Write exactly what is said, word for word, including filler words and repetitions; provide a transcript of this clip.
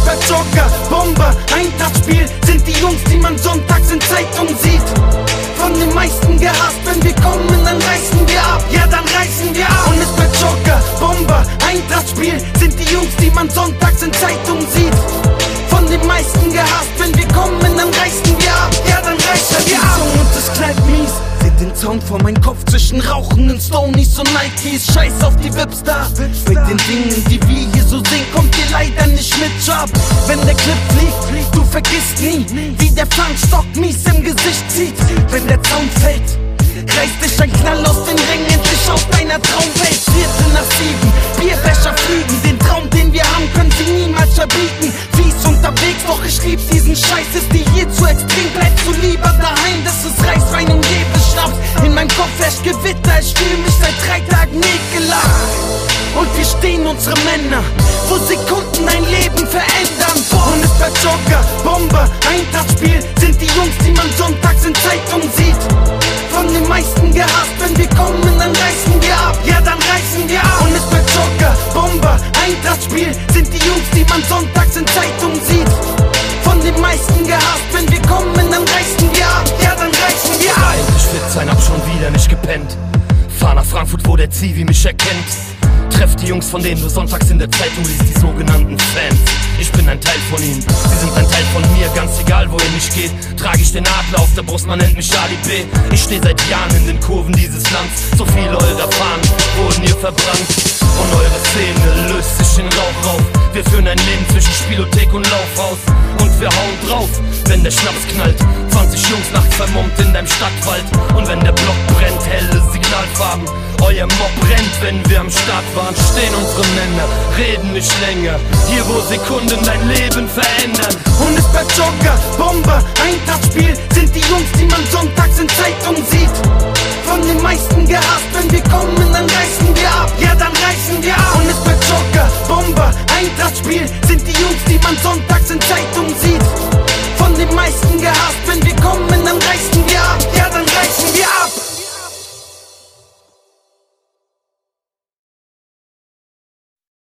ist bei Jogger, Bomber, Eintrachtspiel sind die Jungs, die man sonntags in Zeitungen sieht. Von den meisten gehasst, wenn wir kommen, dann reißen wir ab, ja dann reißen wir ab. Und ist bei Jogger, Bomber, Eintrachtspiel sind die Jungs, die man sonntags in Zeitungen sieht. Von den meisten gehasst, wenn wir kommen, dann reißen wir ab, ja dann reißen wir ab. Und es knallt mies, seht den Zaun vor meinem Kopf zwischen rauchenden Stonies und Nikes. Scheiß auf die Wipstar, bei den Dingen, die wir hier so sehen, kommt ihr leider nicht mit Job. Wenn der Clip fliegt, du vergisst nie, wie der Fangstock mies im Gesicht zieht. Wenn der Zaun fällt, reißt dich ein Knall aus den Rängen, endlich aus deiner Traumwelt. Vierte nach sieben, Bierbecher fliegen, den Traum, den wir haben, können sie niemals verbieten. Fies unterwegs, doch ich lieb diesen Scheiß, ist dir hier zu extrem, bleibst du lieber daheim, das ist Reißwein und Nebelschnaps. In meinem Kopf herrscht Gewitter, ich fühl mich seit drei Tagen ekelhaft. Und wir stehen unsere Männer, wo Sekunden dein Leben verändern. Und ist bei Jogger, Bomber, Eintrachtspiel sind die Jungs, die man sonntags in Zeitungen sieht. Von den meisten gehasst, wenn wir kommen, dann reißen wir ab, ja dann reißen wir ab. Und ist bei Jogger, Bomber, Eintrachtspiel sind die Jungs, die man sonntags in Zeitungen sieht. Von den meisten gehasst, wenn wir kommen, dann reißen wir ab, ja dann reißen wir ab. Endlich fit sein, hab schon wieder nicht gepennt. Fahr nach Frankfurt, wo der Zivi mich erkennt. Treff die Jungs, von denen du sonntags in der Zeitung liest, die sogenannten Fans. Ich bin ein Teil von ihnen, sie sind ein Teil von mir, ganz egal wohin ich geht. Trage ich den Adler auf der Brust, man nennt mich Ali B. Ich steh seit Jahren in den Kurven dieses Landes, so viele eurer Fahnen wurden hier verbrannt. Und eure Szene löst sich in Rauch auf. Wir führen ein Leben zwischen Spielothek und Laufhaus. Und wir hauen drauf, wenn der Schnaps knallt. zwanzig Jungs nachts vermummt in deinem Stadtwald. Und wenn der Block brennt, helle Signalfarben. Euer Mob brennt, wenn wir am Start waren. Stehen unsere Männer, reden nicht länger. Hier wo Sekunden dein Leben verändern. Und ist bei Jogger, Bomber, Eintrachtspiel sind die Jungs, die man sonntags in Zeitungen sieht. Von den meisten gehasst, wenn wir kommen, dann reißen wir ab, ja dann reißen wir ab. Und ist bei Jogger, Bomber, Eintrachtspiel sind die Jungs, die man sonntags in Zeitungen sieht. Von den meisten gehasst, wenn wir kommen, dann reißen wir ab, ja dann reißen wir ab.